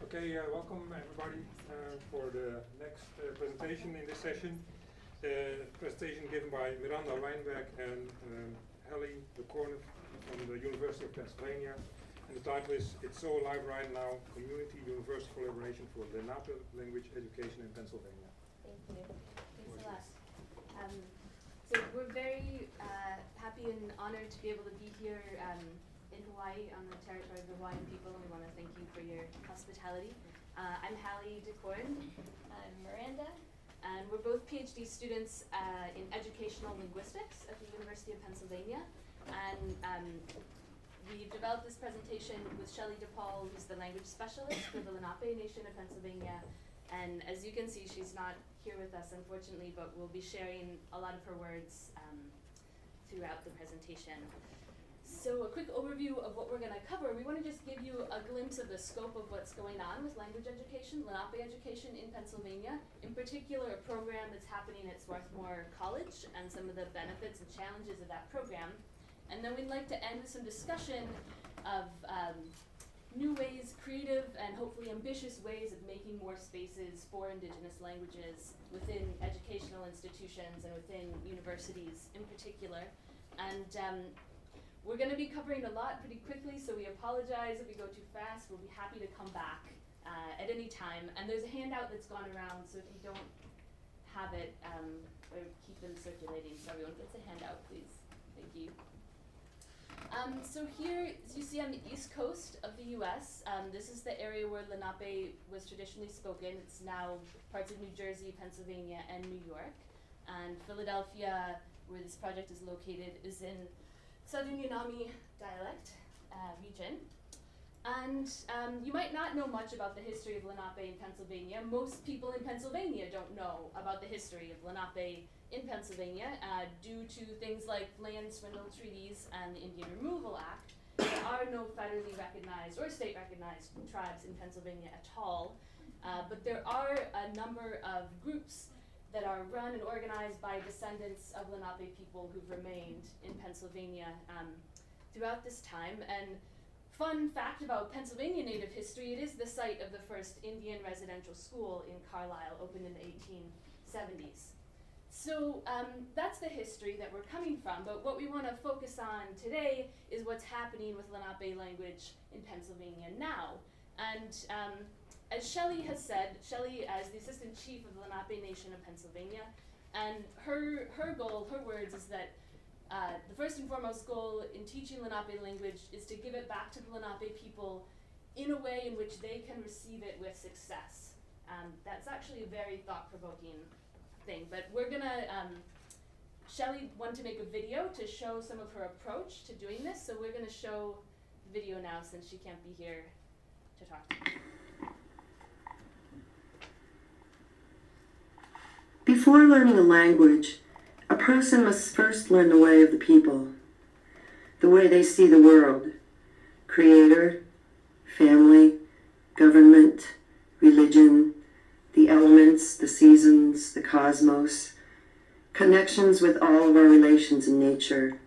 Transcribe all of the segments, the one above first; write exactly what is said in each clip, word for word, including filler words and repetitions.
Okay, uh, welcome everybody uh, for the next uh, presentation in this session. The presentation given by Miranda Weinberg and um, Hallie de Corne from the University of Pennsylvania. And the title is It's So Alive Right Now, Community University Collaboration for Lenape Language Education in Pennsylvania. Thank you. Thanks a lot. Um, so we're very uh, happy and honored to be able to be here um, in Hawaii on the territory of the Hawaiian people, and we want to thank you for your hospitality. Uh, I'm Hallie de Corne. I'm Miranda. And we're both PhD students uh, in educational linguistics at the University of Pennsylvania. And um, we've developed this presentation with Shelley DePaul, who's the language specialist for the Lenape Nation of Pennsylvania. And as you can see, she's not here with us, unfortunately, but we'll be sharing a lot of her words um, throughout the presentation. So a quick overview of what we're going to cover. We want to just give you a glimpse of the scope of what's going on with language education, Lenape education in Pennsylvania, in particular a program that's happening at Swarthmore College and some of the benefits and challenges of that program. And then we'd like to end with some discussion of um, new ways, creative and hopefully ambitious ways of making more spaces for Indigenous languages within educational institutions and within universities in particular. And um, we're going to be covering a lot pretty quickly, so we apologize if we go too fast. We'll be happy to come back uh, at any time. And there's a handout that's gone around, so if you don't have it, um, or keep them circulating so everyone gets a handout, please. Thank you. Um, so here, as you see on the east coast of the U S, um, this is the area where Lenape was traditionally spoken. It's now parts of New Jersey, Pennsylvania, and New York. And Philadelphia, where this project is located, is in Southern Unami dialect uh, region. And um, you might not know much about the history of Lenape in Pennsylvania. Most people in Pennsylvania don't know about the history of Lenape in Pennsylvania uh, due to things like land swindle treaties and the Indian Removal Act. There are no federally recognized or state recognized tribes in Pennsylvania at all, uh, but there are a number of groups that are run and organized by descendants of Lenape people who've remained in Pennsylvania um, throughout this time. And fun fact about Pennsylvania Native history, it is the site of the first Indian residential school in Carlisle, opened in the eighteen seventies. So um, that's the history that we're coming from, but what we want to focus on today is what's happening with Lenape language in Pennsylvania now. And um, as Shelley has said, Shelley is the Assistant Chief of the Lenape Nation of Pennsylvania, and her, her goal, her words, is that uh, the first and foremost goal in teaching Lenape language is to give it back to the Lenape people in a way in which they can receive it with success. Um, that's actually a very thought-provoking thing, but we're gonna, um, Shelley wanted to make a video to show some of her approach to doing this, so we're gonna show the video now since she can't be here to talk to you. Before learning a language, a person must first learn the way of the people, the way they see the world, creator, family, government, religion, the elements, the seasons, the cosmos, connections with all of our relations in nature.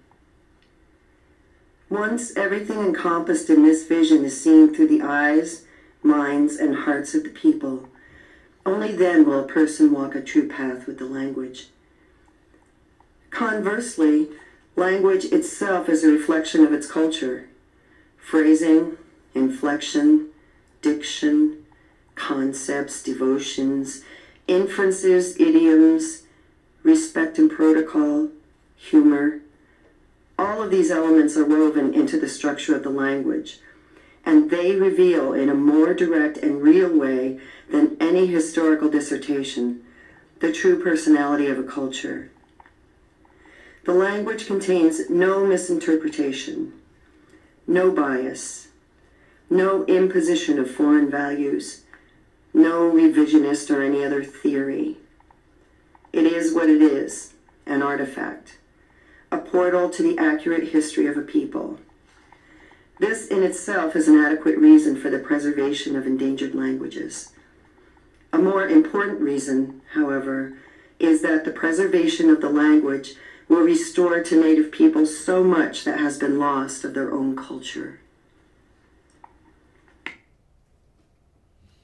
Once everything encompassed in this vision is seen through the eyes, minds, and hearts of the people, only then will a person walk a true path with the language. Conversely, language itself is a reflection of its culture. Phrasing, inflection, diction, concepts, devotions, inferences, idioms, respect and protocol, humor. All of these elements are woven into the structure of the language, and they reveal in a more direct and real way than any historical dissertation the true personality of a culture. The language contains no misinterpretation, no bias, no imposition of foreign values, no revisionist or any other theory. It is what it is, an artifact, a portal to the accurate history of a people. This in itself is an adequate reason for the preservation of endangered languages. A more important reason, however, is that the preservation of the language will restore to Native people so much that has been lost of their own culture.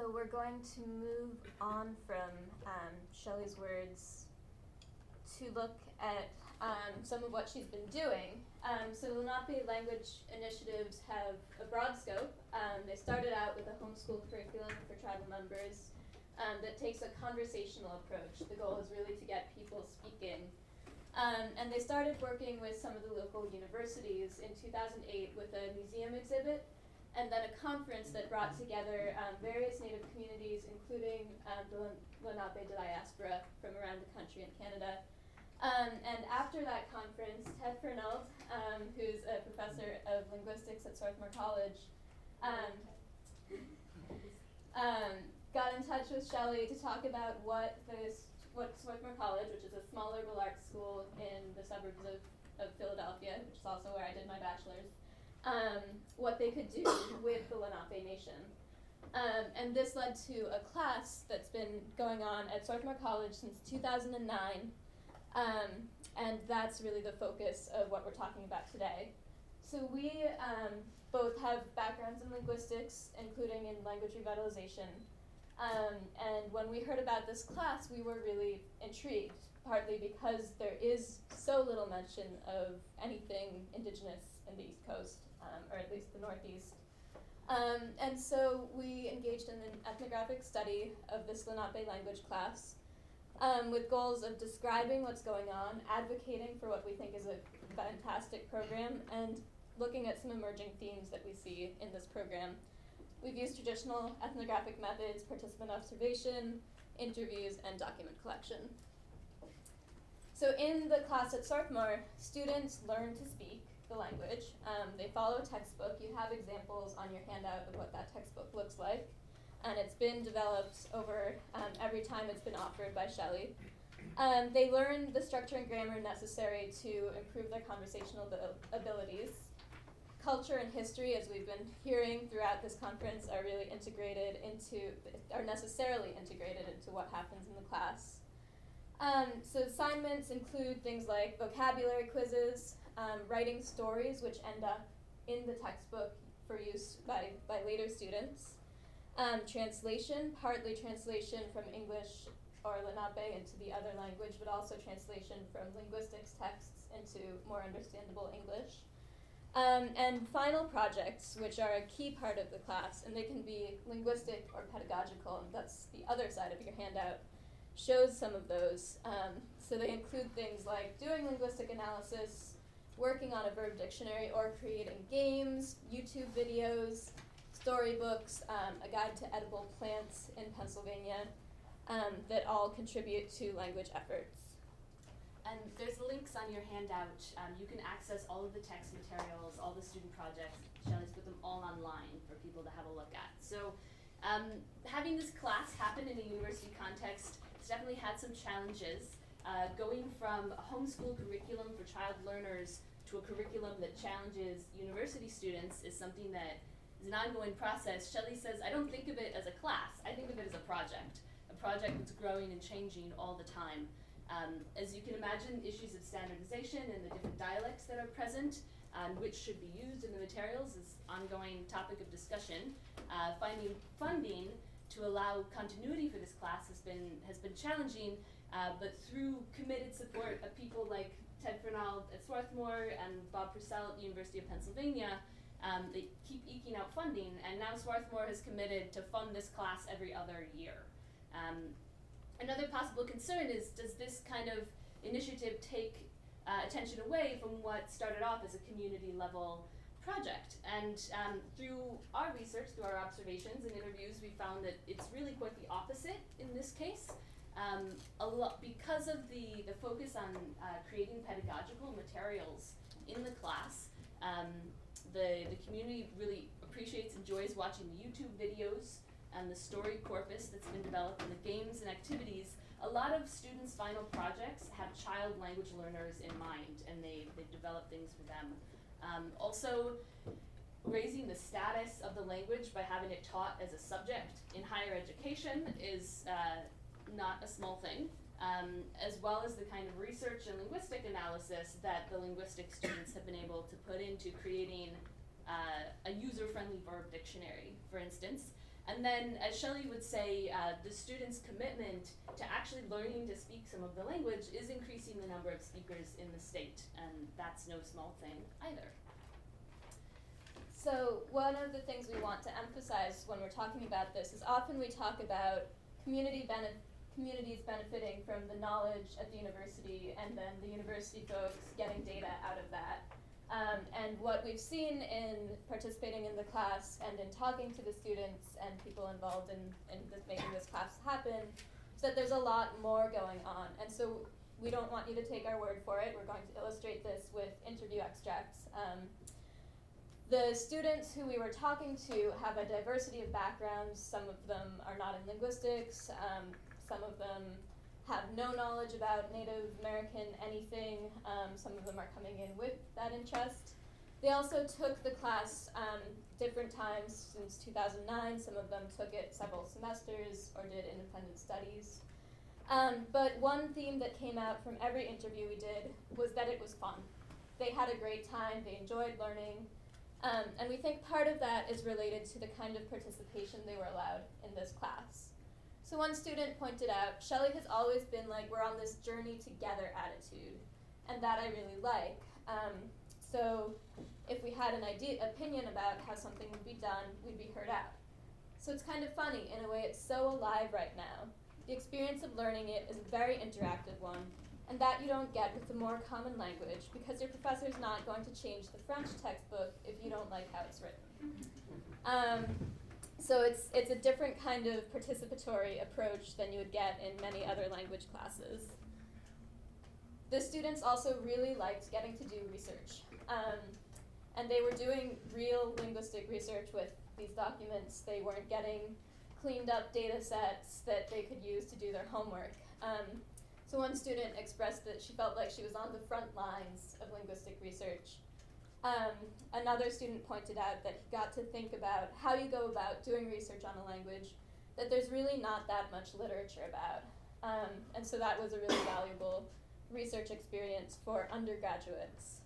so we're going to move on from um, Shelley's words to look at um, some of what she's been doing. Um, so Lenape language initiatives have a broad scope. Um, they started out with a homeschool curriculum for tribal members um, that takes a conversational approach. The goal is really to get people speaking. Um, and they started working with some of the local universities in two thousand eight with a museum exhibit and then a conference that brought together um, various Native communities, including um, the Lenape diaspora from around the country and Canada. Um, and after that conference, Ted Fernald, um, who's a professor of linguistics at Swarthmore College, um, um, got in touch with Shelley to talk about what this, what Swarthmore College, which is a small liberal arts school in the suburbs of, of Philadelphia, which is also where I did my bachelor's, um, what they could do with the Lenape Nation. Um, and this led to a class that's been going on at Swarthmore College since two thousand nine. Um, and that's really the focus of what we're talking about today. So we um, both have backgrounds in linguistics, including in language revitalization. Um, and when we heard about this class, we were really intrigued, partly because there is so little mention of anything indigenous in the East Coast, um, or at least the Northeast. Um, and so we engaged in an ethnographic study of this Lenape language class, Um, with goals of describing what's going on, advocating for what we think is a fantastic program, and looking at some emerging themes that we see in this program. We've used traditional ethnographic methods, participant observation, interviews, and document collection. So in the class at Swarthmore, students learn to speak the language. Um, they follow a textbook. You have examples on your handout of what that textbook looks like. And it's been developed over um, every time it's been offered by Shelley. Um, they learn the structure and grammar necessary to improve their conversational abil- abilities. Culture and history, as we've been hearing throughout this conference, are really integrated into, are necessarily integrated into what happens in the class. Um, so assignments include things like vocabulary quizzes, um, writing stories, which end up in the textbook for use by, by later students. Um, translation, partly translation from English or Lenape into the other language, but also translation from linguistics texts into more understandable English. Um, and final projects, which are a key part of the class, and they can be linguistic or pedagogical, and that's the other side of your handout, shows some of those. Um, so they include things like doing linguistic analysis, working on a verb dictionary, or creating games, YouTube videos, storybooks, um, a guide to edible plants in Pennsylvania, um, that all contribute to language efforts. And there's links on your handout. Um, you can access all of the text materials, all the student projects. Shelley's put them all online for people to have a look at. So um, having this class happen in a university context has definitely had some challenges. Uh, going from a homeschool curriculum for child learners to a curriculum that challenges university students is something that is an ongoing process. Shelley says, I don't think of it as a class, I think of it as a project, a project that's growing and changing all the time. Um, as you can imagine, issues of standardization and the different dialects that are present, um, which should be used in the materials, is ongoing topic of discussion. Uh, finding funding to allow continuity for this class has been, has been challenging, uh, but through committed support of people like Ted Fernald at Swarthmore and Bob Purcell at the University of Pennsylvania, Um, they keep eking out funding, and now Swarthmore has committed to fund this class every other year. Um, another possible concern is, does this kind of initiative take uh, attention away from what started off as a community level project? And um, through our research, through our observations and interviews, we found that it's really quite the opposite in this case. Um, a lot, because of the, the focus on uh, creating pedagogical materials in the class, um, The, the community really appreciates, enjoys watching the YouTube videos and the story corpus that's been developed and the games and activities. A lot of students' final projects have child language learners in mind, and they, they've developed things for them. Um, also, raising the status of the language by having it taught as a subject in higher education is uh, not a small thing. Um, as well as the kind of research and linguistic analysis that the linguistic students have been able to put into creating uh, a user-friendly verb dictionary, for instance. and then, as Shelley would say, uh, the students' commitment to actually learning to speak some of the language is increasing the number of speakers in the state, and that's no small thing either. So one of the things we want to emphasize when we're talking about this is often we talk about community benefit communities benefiting from the knowledge at the university and then the university folks getting data out of that. Um, and what we've seen in participating in the class and in talking to the students and people involved in, in this, making this class happen is that there's a lot more going on. And so we don't want you to take our word for it. We're going to illustrate this with interview extracts. Um, The students who we were talking to have a diversity of backgrounds. Some of them are not in linguistics. Um, some of them have no knowledge about Native American anything. Um, some of them are coming in with that interest. They also took the class um, different times since two thousand nine. Some of them took it several semesters or did independent studies. Um, but one theme that came out from every interview we did was that it was fun. They had a great time. They enjoyed learning. Um, and we think part of that is related to the kind of participation they were allowed in this class. So one student pointed out, Shelley has always been like, we're on this journey together attitude, and that I really like. Um, so if we had an idea, opinion about how something would be done, we'd be heard out. So it's kind of funny, in a way it's so alive right now. The experience of learning it is a very interactive one, and that you don't get with the more common language because your professor's not going to change the French textbook if you don't like how it's written. Um, so it's, it's a different kind of participatory approach than you would get in many other language classes. The students also really liked getting to do research. Um, and they were doing real linguistic research with these documents. They weren't getting cleaned up data sets that they could use to do their homework. Um, So one student expressed that she felt like she was on the front lines of linguistic research. Um, another student pointed out that he got to think about how you go about doing research on a language that there's really not that much literature about. Um, and so that was a really valuable research experience for undergraduates.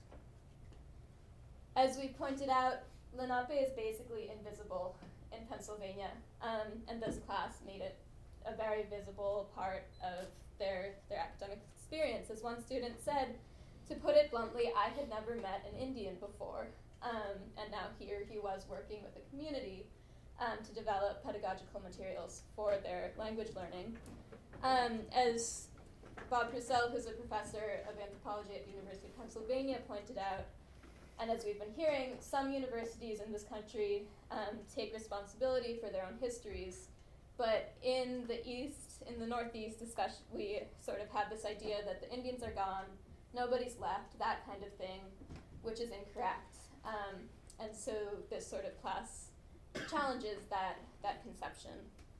As we pointed out, Lenape is basically invisible in Pennsylvania, um, and this class made it a very visible part of their, their academic experience. As one student said, to put it bluntly, I had never met an Indian before, um, and now here he was working with a community um, to develop pedagogical materials for their language learning. Um, as Bob Purcell, who's a professor of anthropology at the University of Pennsylvania, pointed out, and as we've been hearing, some universities in this country um, take responsibility for their own histories. But in the East, in the Northeast discussion, we sort of have this idea that the Indians are gone, nobody's left, that kind of thing, which is incorrect. Um, and so this sort of class challenges that, that conception.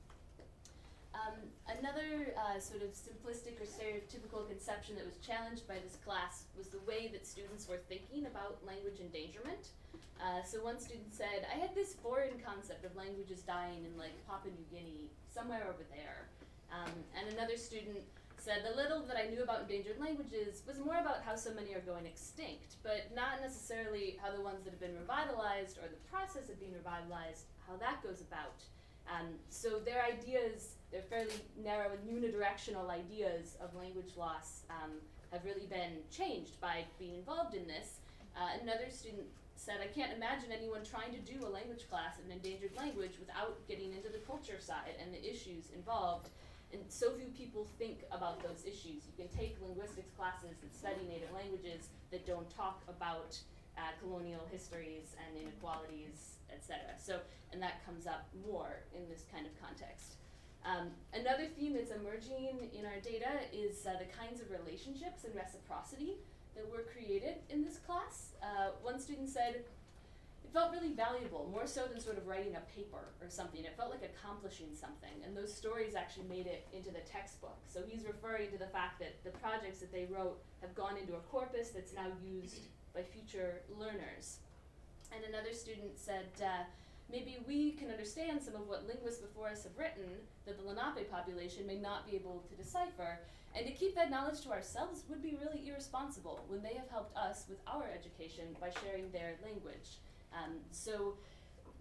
Um, another uh, sort of simplistic or stereotypical conception that was challenged by this class was the way that students were thinking about language endangerment. Uh, so one student said, I had this foreign concept of languages dying in like Papua New Guinea, somewhere over there. Um, and another student said the little that I knew about endangered languages was more about how so many are going extinct, but not necessarily how the ones that have been revitalized or the process of being revitalized, how that goes about. Um, so their ideas, their fairly narrow and unidirectional ideas of language loss um, have really been changed by being involved in this. Uh, another student said, I can't imagine anyone trying to do a language class in an endangered language without getting into the culture side and the issues involved. And so few people think about those issues. You can take linguistics classes that study native languages that don't talk about uh, colonial histories and inequalities, et cetera. So, and that comes up more in this kind of context. Um, another theme that's emerging in our data is uh, the kinds of relationships and reciprocity that were created in this class. Uh, one student said, it felt really valuable, more so than sort of writing a paper or something. It felt like accomplishing something, and those stories actually made it into the textbook. So he's referring to the fact that the projects that they wrote have gone into a corpus that's now used by future learners. And another student said, uh, maybe we can understand some of what linguists before us have written that the Lenape population may not be able to decipher, and to keep that knowledge to ourselves would be really irresponsible when they have helped us with our education by sharing their language. Um, so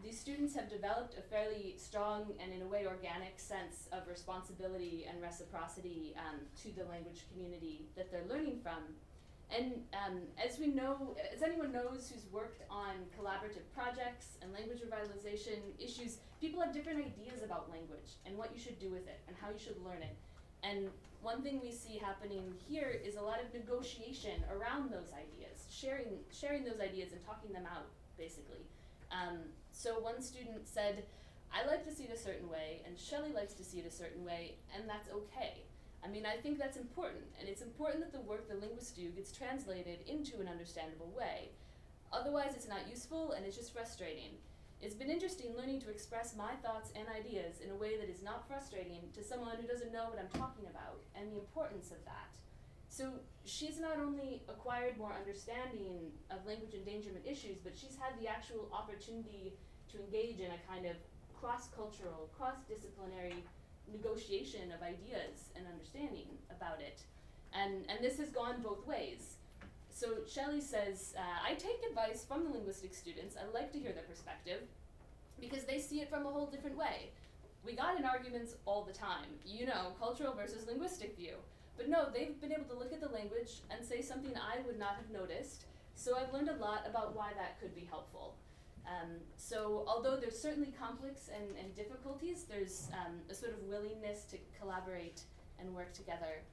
these students have developed a fairly strong and, in a way, organic sense of responsibility and reciprocity um, to the language community that they're learning from. And um, as we know, as anyone knows who's worked on collaborative projects and language revitalization issues, people have different ideas about language and what you should do with it and how you should learn it. And one thing we see happening here is a lot of negotiation around those ideas, sharing, sharing those ideas and talking them out, basically. Um, so one student said, I like to see it a certain way, and Shelley likes to see it a certain way, and that's okay. I mean, I think that's important, and it's important that the work the linguists do gets translated into an understandable way. Otherwise, it's not useful, and it's just frustrating. It's been interesting learning to express my thoughts and ideas in a way that is not frustrating to someone who doesn't know what I'm talking about, and the importance of that. So she's not only acquired more understanding of language endangerment issues, but she's had the actual opportunity to engage in a kind of cross-cultural, cross-disciplinary negotiation of ideas and understanding about it. And, and this has gone both ways. So Shelley says, uh, I take advice from the linguistics students. I like to hear their perspective because they see it from a whole different way. We got in arguments all the time, you know, cultural versus linguistic view. But no, they've been able to look at the language and say something I would not have noticed. So I've learned a lot about why that could be helpful. Um, so although there's certainly conflicts and, and difficulties, there's um, a sort of willingness to collaborate and work together.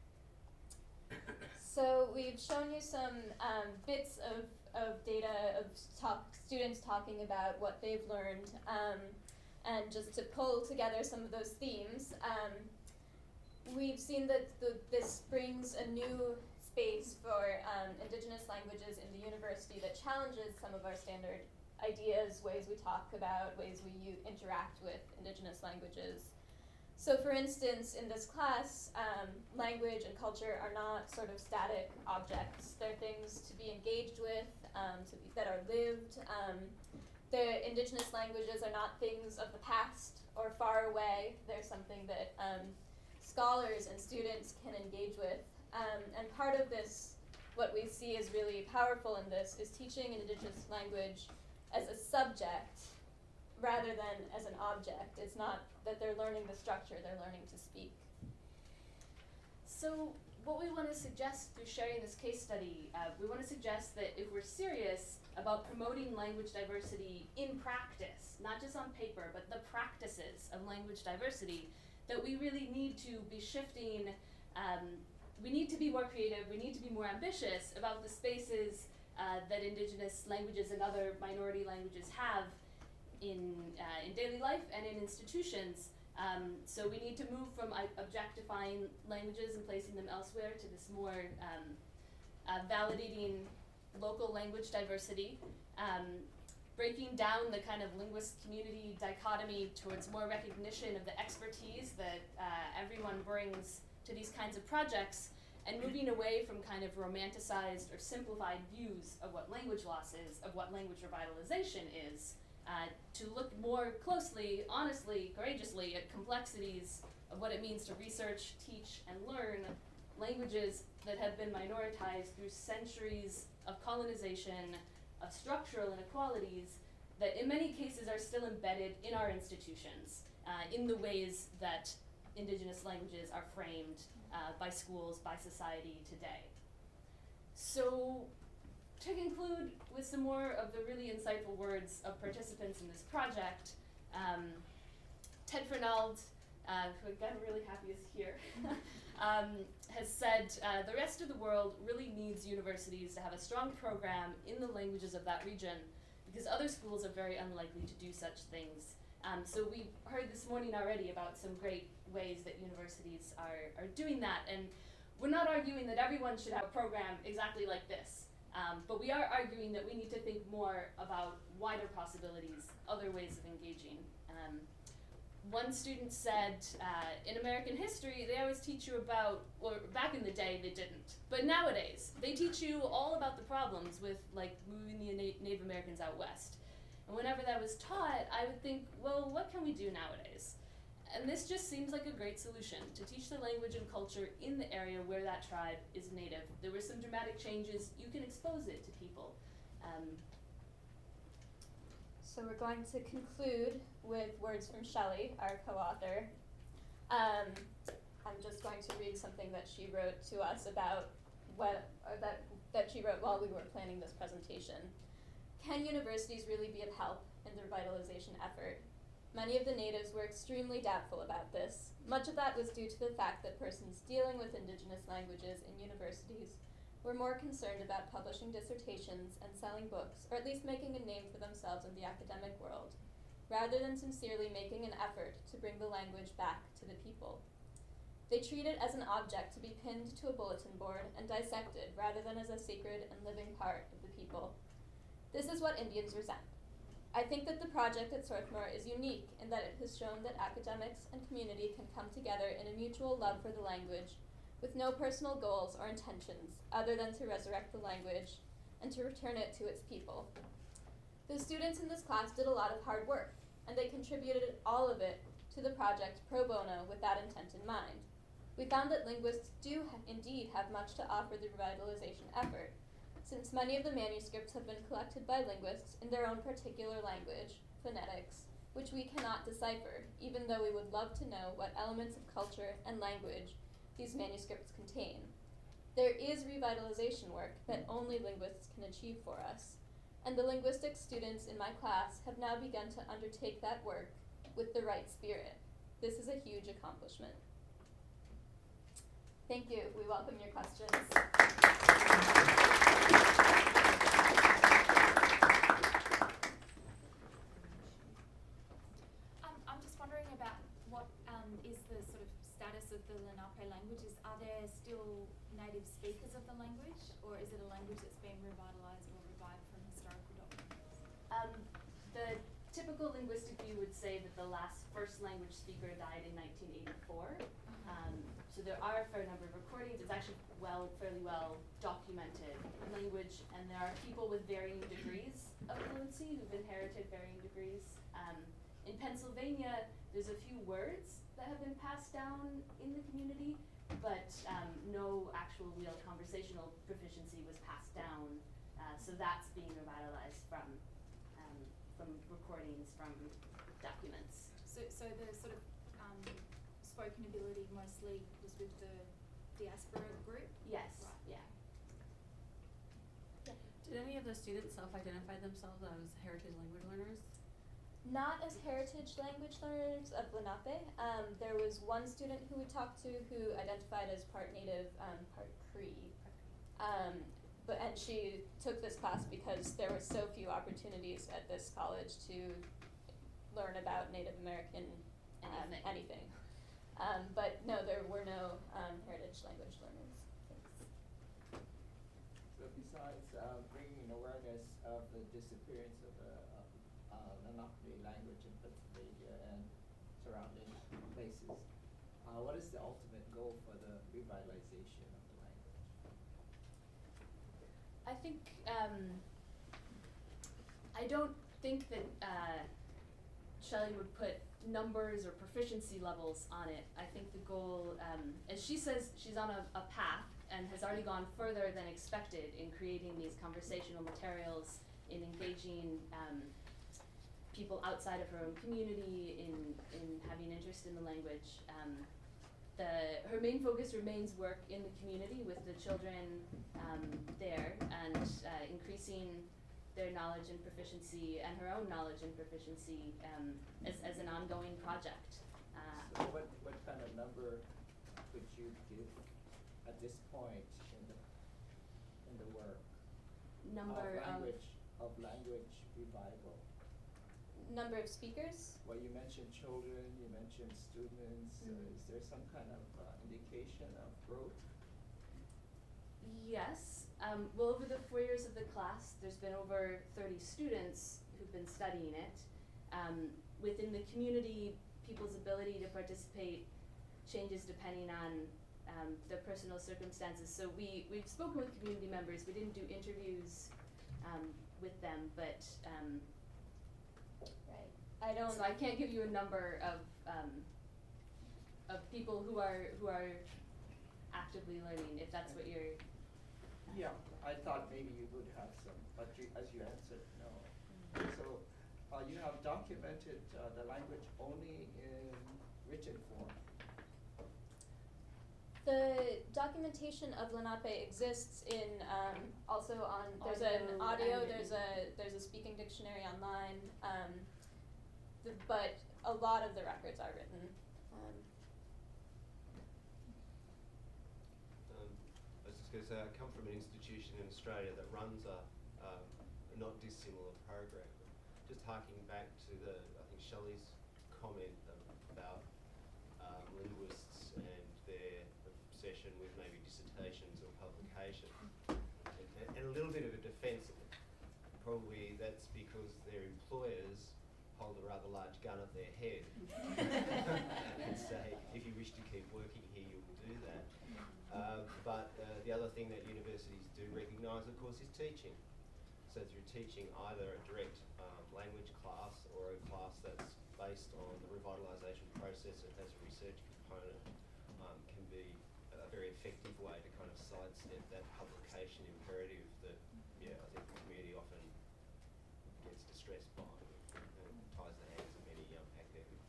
So we've shown you some um, bits of, of data of talk, students talking about what they've learned, um, and just to pull together some of those themes, um, we've seen that the, this brings a new space for um, Indigenous languages in the university that challenges some of our standard ideas, ways we talk about, ways we u- interact with Indigenous languages. So for instance, in this class, um, language and culture are not sort of static objects. They're things to be engaged with, um, to be, that are lived. Um, the Indigenous languages are not things of the past or far away. They're something that um, scholars and students can engage with. Um, and part of this, what we see is really powerful in this, is teaching an Indigenous language as a subject rather than as an object. It's not that they're learning the structure, they're learning to speak. So what we want to suggest through sharing this case study, uh, we want to suggest that if we're serious about promoting language diversity in practice, not just on paper, but the practices of language diversity, that we really need to be shifting, um, we need to be more creative, we need to be more ambitious about the spaces uh, that Indigenous languages and other minority languages have in, uh, in daily life and in institutions. Um, so we need to move from uh, objectifying languages and placing them elsewhere to this more um, uh, validating local language diversity, um, breaking down the kind of linguist community dichotomy towards more recognition of the expertise that uh, everyone brings to these kinds of projects, and moving away from kind of romanticized or simplified views of what language loss is, of what language revitalization is, uh, to look more closely, honestly, courageously at complexities of what it means to research, teach, and learn languages that have been minoritized through centuries of colonization, of structural inequalities that in many cases are still embedded in our institutions, uh, in the ways that Indigenous languages are framed uh, by schools, by society today. So to conclude with some more of the really insightful words of participants in this project, um, Ted Fernald, uh, who again I'm really happy is here, um, has said uh, the rest of the world really needs universities to have a strong program in the languages of that region because other schools are very unlikely to do such things. Um, so we heard this morning already about some great ways that universities are, are doing that, and we're not arguing that everyone should have a program exactly like this, um, but we are arguing that we need to think more about wider possibilities, other ways of engaging. Um, one student said, uh, in American history, they always teach you about, or back in the day they didn't, but nowadays, they teach you all about the problems with like moving the Na- Native Americans out west. And whenever that was taught, I would think, well, what can we do nowadays? And this just seems like a great solution, to teach the language and culture in the area where that tribe is native. There were some dramatic changes, you can expose it to people. Um, So we're going to conclude with words from Shelley, our co-author. Um, I'm just going to read something that she wrote to us about what, or that, that she wrote while we were planning this presentation. Can universities really be of help in the revitalization effort? Many of the natives were extremely doubtful about this. Much of that was due to the fact that persons dealing with indigenous languages in universities were more concerned about publishing dissertations and selling books, or at least making a name for themselves in the academic world, rather than sincerely making an effort to bring the language back to the people. They treat it as an object to be pinned to a bulletin board and dissected rather than as a sacred and living part of the people. This is what Indians resent. I think that the project at Swarthmore is unique in that it has shown that academics and community can come together in a mutual love for the language with no personal goals or intentions other than to resurrect the language and to return it to its people. The students in this class did a lot of hard work, and they contributed all of it to the project pro bono with that intent in mind. We found that linguists do ha- indeed have much to offer the revitalization effort, since many of the manuscripts have been collected by linguists in their own particular language, phonetics, which we cannot decipher, even though we would love to know what elements of culture and language these manuscripts contain. There is revitalization work that only linguists can achieve for us, and the linguistics students in my class have now begun to undertake that work with the right spirit. This is a huge accomplishment. Thank you. We welcome your questions. Um, I'm just wondering about what um, is the sort of status of the Lenape languages. Are there still native speakers of the language, or is it a language that's been revitalized or revived from historical documents? Um, the typical linguistic view would say that the last first language speaker died in nineteen eighty-four. Uh-huh. Um, so there are a fair number of recordings. It's actually well, fairly well documented language, and there are people with varying degrees of fluency who've inherited varying degrees. Um, in Pennsylvania, there's a few words that have been passed down in the community, but um, no actual real conversational proficiency was passed down. Uh, so that's being revitalized from um, from recordings, from documents. So, so the sort of um, spoken ability mostly was with the diaspora group? Yes, Right. yeah. Did any of the students self-identify themselves as heritage language learners? Not as heritage language learners of Lenape. Um, there was one student who we talked to who identified as part Native, um, part Cree. Um, but and she took this class because there were so few opportunities at this college to learn about Native American um, Anything. anything. Um, but no, there were no um, heritage language learners. Thanks. So besides uh, bringing awareness of the disappearance of the uh, uh, Lenape language in Pennsylvania and surrounding places, uh, what is the ultimate goal for the revitalization of the language? I think, um, I don't think that uh, Shelley would put numbers or proficiency levels on it. I think the goal, um, as she says, she's on a, a path and has already gone further than expected in creating these conversational materials, in engaging um, people outside of her own community, in, in having interest in the language. Um, the, her main focus remains work in the community with the children um, there, and uh, increasing their knowledge and proficiency, and her own knowledge and proficiency um, as, as an ongoing project. Uh, So what, what kind of number would you give at this point in the, in the work number of of, language, of language revival? Number of speakers? Well, you mentioned children, you mentioned students. Mm. Uh, is there some kind of uh, indication of growth? yes, um, well, over the four years of the class, there's been over thirty students who've been studying it. Um, within the community, people's ability to participate changes depending on um, their personal circumstances. So we, we've spoken with community members. We didn't do interviews um, with them, but um, Right. I don't. so I can't give you a number of um, of people who are who are actively learning, if that's what you're. Yeah, I thought maybe you would have some, but you, as you answered, no. So, uh, uh, you have documented uh, the language only in written form. The documentation of Lenape exists in um, also on there's an Audio audio, and there's a there's a speaking dictionary online, um, the, but a lot of the records are written. Um, Um, I was just going to say, I come from an institution in Australia that runs a, um, a not dissimilar program. Just harking back to the, I think Shelley's comment about um, linguists and their obsession with maybe dissertations or publication. And, and a little bit of a defence, probably that's because their employers hold a rather large gun at their head and say, if you wish to keep working here, you will do that. Uh, but uh, the other thing that universities do recognise, of course, is teaching. So through teaching either a direct um, language class or a class that's based on the revitalisation process and has a research component, um, can be a very effective way to kind of sidestep that publication imperative that, yeah, I think the community often gets distressed by and ties the hands of many young academics.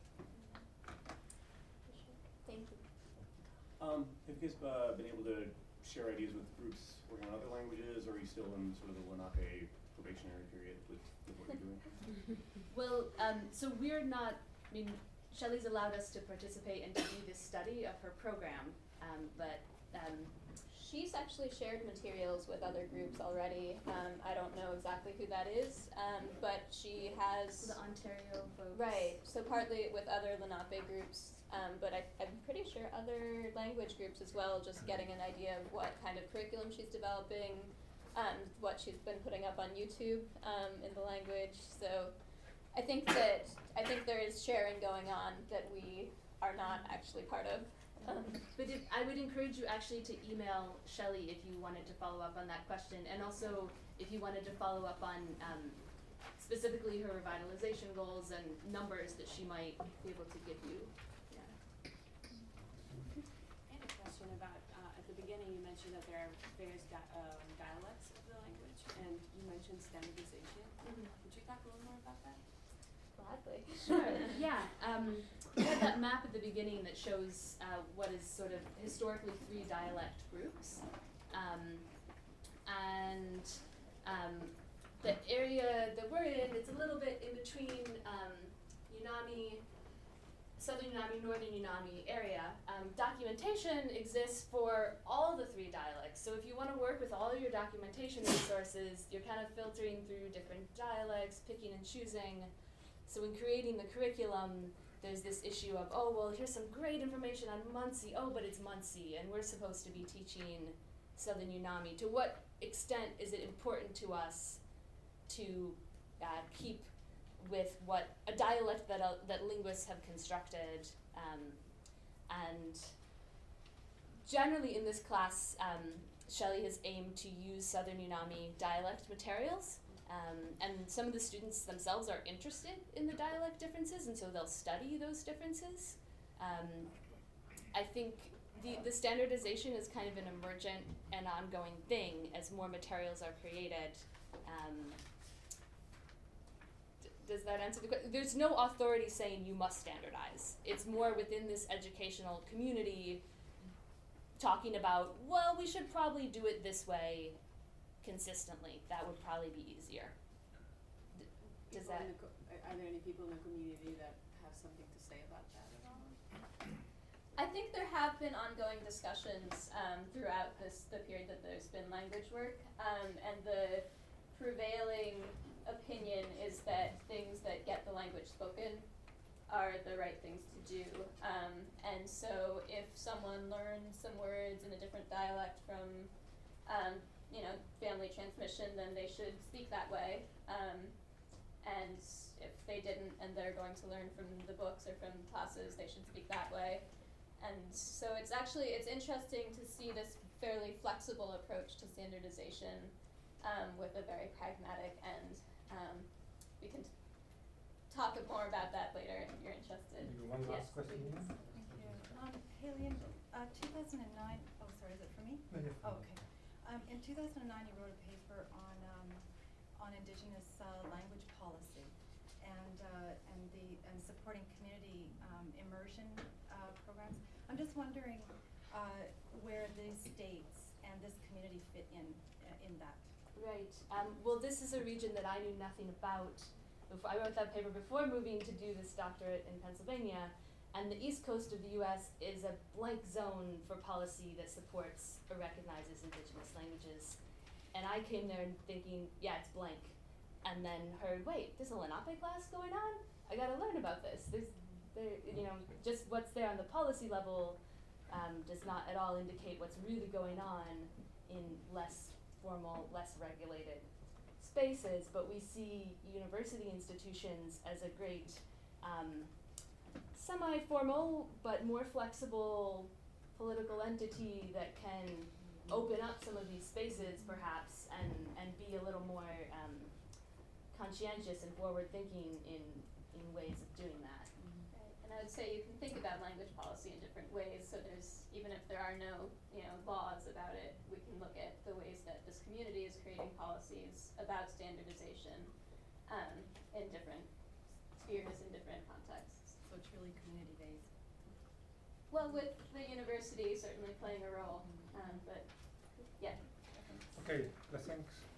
Thank you. Um, have you guys uh, been able to share ideas with groups working on other languages, or are you still in sort of the Lenape probationary period with, with what you're doing? Well, um, so we're not, I mean, Shelley's allowed us to participate and to do this study of her program, um, but um, She's actually shared materials with other groups already. Um, I don't know exactly who that is, um, but she has. the Ontario folks. Right, so partly with other Lenape groups, um, but I, I'm pretty sure other language groups as well, just getting an idea of what kind of curriculum she's developing, um, what she's been putting up on YouTube um, in the language. So I think that, I think there is sharing going on that we are not actually part of. Um, But if, I would encourage you actually to email Shelley if you wanted to follow up on that question, and also if you wanted to follow up on um, specifically her revitalization goals and numbers that she might be able to give you. Yeah. I had a question about, uh, at the beginning you mentioned that there are various di um, dialects of the language, and you mentioned standardization. Mhm. Could you talk a little more about that? Gladly. Sure, yeah. Um, we had that map at the beginning that shows uh, what is sort of historically three dialect groups. Um, and um, the area that we're in, it's a little bit in between um, Unami, Southern Unami, Northern Unami area. Um, documentation exists for all the three dialects. So if you want to work with all of your documentation resources, you're kind of filtering through different dialects, picking and choosing. So in creating the curriculum, there's this issue of, oh, well, here's some great information on Munsee. Oh, but it's Munsee, and we're supposed to be teaching Southern Unami. To what extent is it important to us to uh, keep with what a dialect that uh, that linguists have constructed? Um, and generally in this class, um, Shelley has aimed to use Southern Unami dialect materials. Um, and some of the students themselves are interested in the dialect differences, and so they'll study those differences. Um, I think the, the standardization is kind of an emergent and ongoing thing as more materials are created. Um, d- does that answer the question? There's no authority saying you must standardize. It's more within this educational community talking about, well, we should probably do it this way consistently. That would probably be easier. D- does People that? in the co- are, are there any people in the community that have something to say about that at all? I think there have been ongoing discussions um, throughout this the period that there's been language work, um, and the prevailing opinion is that things that get the language spoken are the right things to do. Um, and so if someone learns some words in a different dialect from um, you know, family transmission, then they should speak that way. Um, and if they didn't and they're going to learn from the books or from classes, they should speak that way. And so it's actually, it's interesting to see this fairly flexible approach to standardization um, with a very pragmatic end. Um, we can t- talk more about that later if you're interested. Maybe one Yes, last question, please. Nina? Thank you. Um, Haley, in uh, two thousand nine, oh, sorry, is it for me? No, you're Oh, fine. okay. Um, in two thousand nine, you wrote a paper on um, on Indigenous uh, language policy, and uh, and the and supporting community um, immersion uh, programs. I'm just wondering uh, where these states and this community fit in uh, in that. Right. Um, well, this is a region that I knew nothing about. Before, I wrote that paper before moving to do this doctorate in Pennsylvania, and the East Coast of the U S is a blank zone for policy that supports or recognizes indigenous languages. And I came there thinking, yeah, it's blank. And then heard, wait, there's a Lenape class going on? I gotta learn about this. There's, there, you know, just what's there on the policy level um, does not at all indicate what's really going on in less formal, less regulated spaces. But we see university institutions as a great um, semi-formal but more flexible political entity that can open up some of these spaces perhaps and, and be a little more um, conscientious and forward-thinking in, in ways of doing that. Right. And I would say you can think about language policy in different ways. So there's, even if there are no, you know, laws about it, we can look at the ways that this community is creating policies about standardization um, in different spheres, in different contexts. So it's really community-based. Well, with the university certainly playing a role, um, but yeah. Okay, thanks.